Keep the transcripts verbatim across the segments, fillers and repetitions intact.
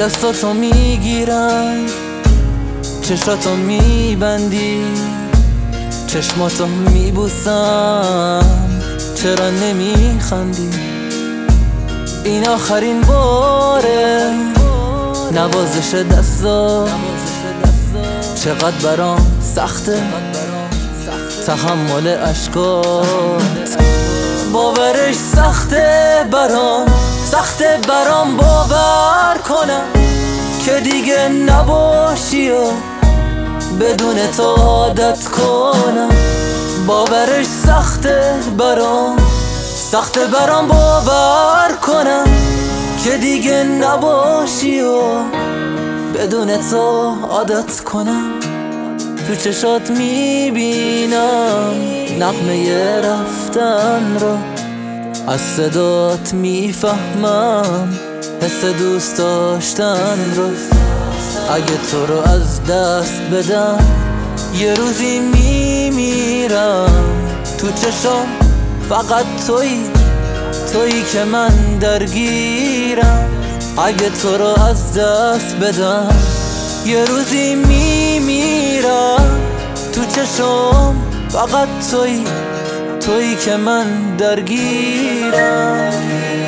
دستاتو میگیرم، چشاتو میبندی، چشماتو میبوسم، چرا نمیخندی؟ این آخرین باره، نوازش دستا چقدر برام سخته، تحمل اشکات باورش سخته برام، سخته برام باور کنم که دیگه نباشی و بدون تو عادت کنم. باورش سخته برام، سخته برام باور کنم که دیگه نباشی و بدون تو عادت کنم. تو چشات میبینم نغمه رفتن را، از صدات میفهمم حس دوست داشتن را. اگه تو رو از دست بدم یه روزی میمیرم. تو چشام فقط تویی، تویی که من درگیرم. اگه تو رو از دست بدم یه روزی میمیرم. تو چشام فقط تویی، تویی که من درگیرم.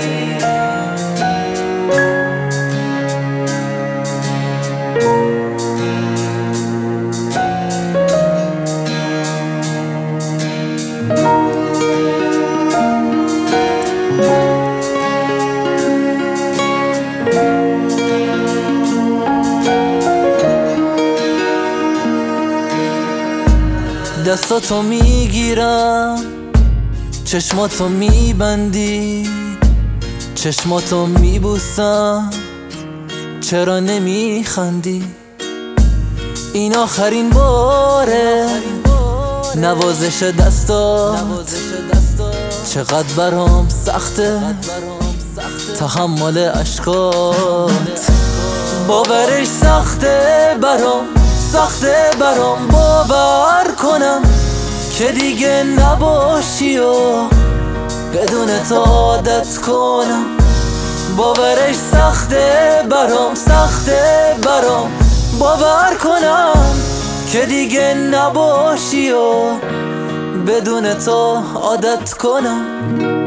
دستاتو میگیرم، چشماتو میبندی، چشماتو میبوسم، چرا نمیخندی؟ این آخرین باره، نوازش دستات چقدر برام سخته، تحمل اشکات باورش سخته برام، سخته برام باور کنم که دیگه نباشی و بدون تو عادت کنم. باورش سخته برام، سخته برام باور کنم که دیگه نباشی و بدون تو عادت کنم.